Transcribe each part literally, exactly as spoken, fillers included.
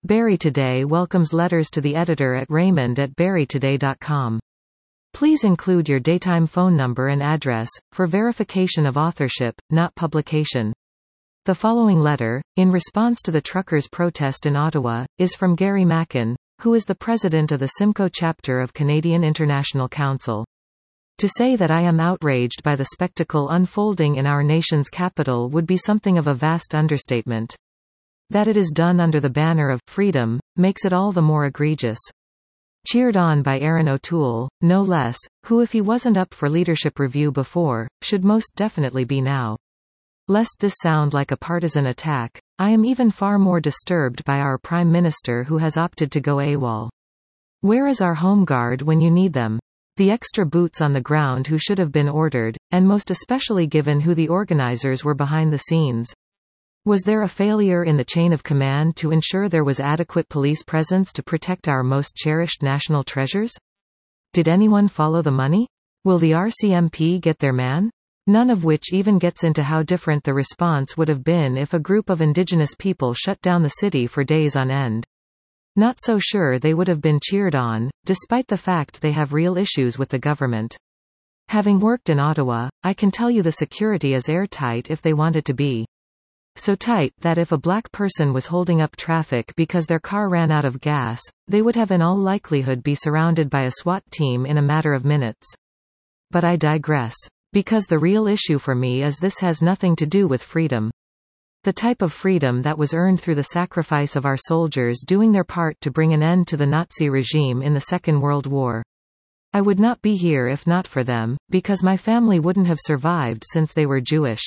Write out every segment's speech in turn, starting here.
Barrie Today welcomes letters to the editor at raymond at barrie today dot com. Please include your daytime phone number and address, for verification of authorship, not publication. The following letter, in response to the truckers' protest in Ottawa, is from Gary Mackin, who is the president of the Simcoe chapter of Canadian International Council. To say that I am outraged by the spectacle unfolding in our nation's capital would be something of a vast understatement. That it is done under the banner of freedom makes it all the more egregious. Cheered on by Aaron O'Toole, no less, who, if he wasn't up for leadership review before, should most definitely be now. Lest this sound like a partisan attack, I am even far more disturbed by our Prime Minister, who has opted to go AWOL. Where is our Home Guard when you need them? The extra boots on the ground who should have been ordered, and most especially given who the organizers were behind the scenes. Was there a failure in the chain of command to ensure there was adequate police presence to protect our most cherished national treasures? Did anyone follow the money? Will the R C M P get their man? None of which even gets into how different the response would have been if a group of Indigenous people shut down the city for days on end. Not so sure they would have been cheered on, despite the fact they have real issues with the government. Having worked in Ottawa, I can tell you the security is airtight if they want it to be. So tight that if a black person was holding up traffic because their car ran out of gas, they would have in all likelihood be surrounded by a SWAT team in a matter of minutes. But I digress. Because the real issue for me is this has nothing to do with freedom. The type of freedom that was earned through the sacrifice of our soldiers doing their part to bring an end to the Nazi regime in the Second World War. I would not be here if not for them, because my family wouldn't have survived since they were Jewish.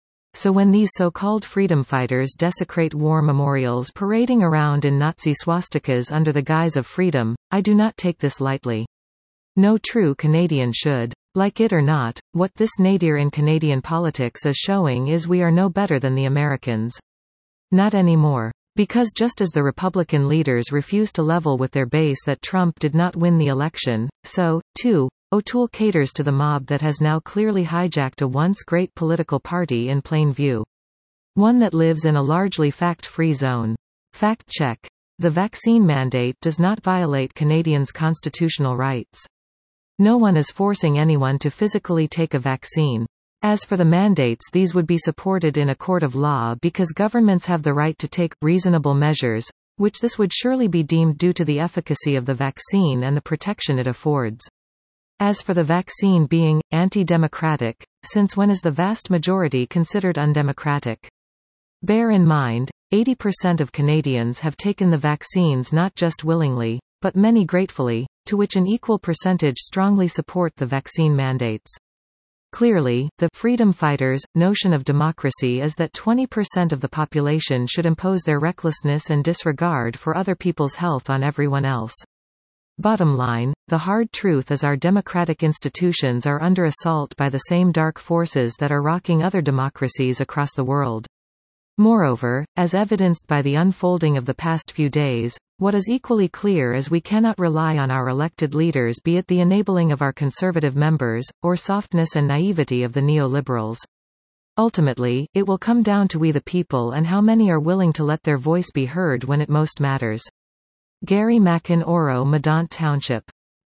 So when these so-called freedom fighters desecrate war memorials parading around in Nazi swastikas under the guise of freedom, I do not take this lightly. No true Canadian should. Like it or not, what this nadir in Canadian politics is showing is we are no better than the Americans. Not anymore. Because just as the Republican leaders refuse to level with their base that Trump did not win the election, so, too, O'Toole caters to the mob that has now clearly hijacked a once great political party in plain view. One that lives in a largely fact-free zone. Fact check. The vaccine mandate does not violate Canadians' constitutional rights. No one is forcing anyone to physically take a vaccine. As for the mandates, these would be supported in a court of law because governments have the right to take reasonable measures, which this would surely be deemed due to the efficacy of the vaccine and the protection it affords. As for the vaccine being anti-democratic, since when is the vast majority considered undemocratic? Bear in mind, eighty percent of Canadians have taken the vaccines not just willingly, but many gratefully, to which an equal percentage strongly support the vaccine mandates. Clearly, the freedom fighters' notion of democracy is that twenty percent of the population should impose their recklessness and disregard for other people's health on everyone else. Bottom line, the hard truth is our democratic institutions are under assault by the same dark forces that are rocking other democracies across the world. Moreover, as evidenced by the unfolding of the past few days, what is equally clear is we cannot rely on our elected leaders, be it the enabling of our conservative members, or softness and naivety of the neoliberals. Ultimately, it will come down to we the people and how many are willing to let their voice be heard when it most matters. Gary Mackin, Oro Medant Township.